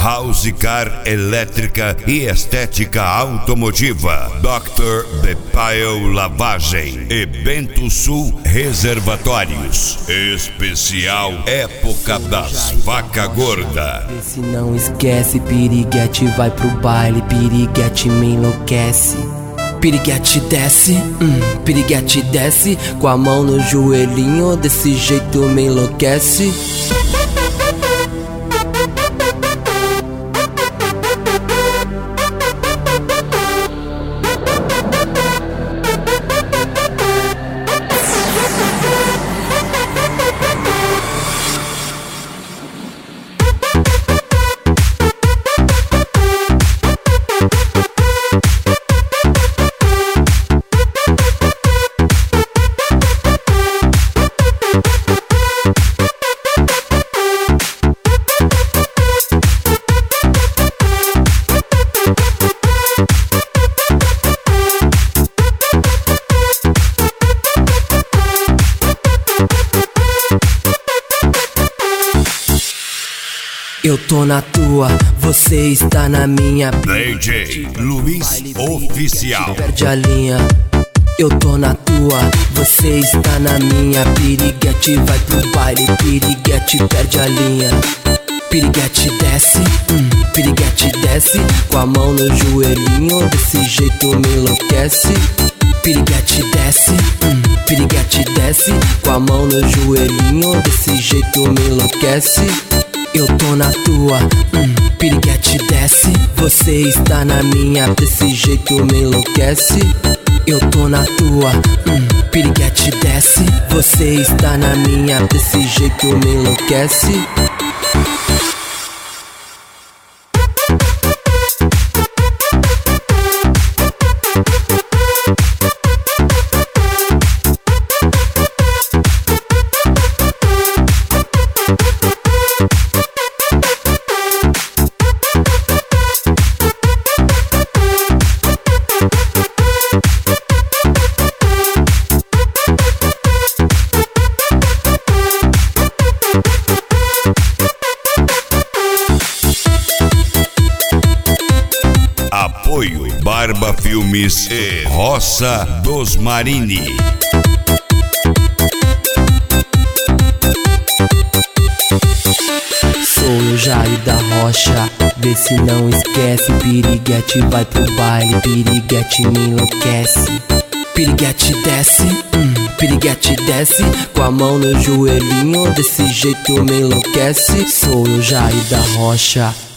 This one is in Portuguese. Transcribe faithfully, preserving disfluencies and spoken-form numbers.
House Car elétrica e estética automotiva. doutor Bepail Lavagem e Bento Sul Reservatórios. Especial Época das Vaca Gorda. Se não esquece, piriguete vai pro baile, piriguete me enlouquece. Piriguete desce, hum, piriguete desce, com a mão no joelhinho, desse jeito me enlouquece. Eu tô na tua, você está na minha. D J Luiz Oficial. Perde a linha. Eu tô na tua, você está na minha. Piriguete vai pro baile, piriguete perde a linha. Piriguete desce, hum, piriguete desce, com a mão no joelhinho, desse jeito me enlouquece. Piriguete desce, hum, piriguete desce, com a mão no joelhinho, desse jeito me enlouquece. Eu tô na tua, hum, piriguete desce, você está na minha, desse jeito me enlouquece. Eu tô na tua, hum, piriguete desce, você está na minha, desse jeito me enlouquece. Apoio Barba Filmes e Roça dos Marini. Sou o Jair da Rocha, vê se não esquece. Piriguete vai pro baile, piriguete me enlouquece. Piriguete desce, hum, piriguete desce, com a mão no joelhinho, desse jeito me enlouquece. Sou o Jair da Rocha.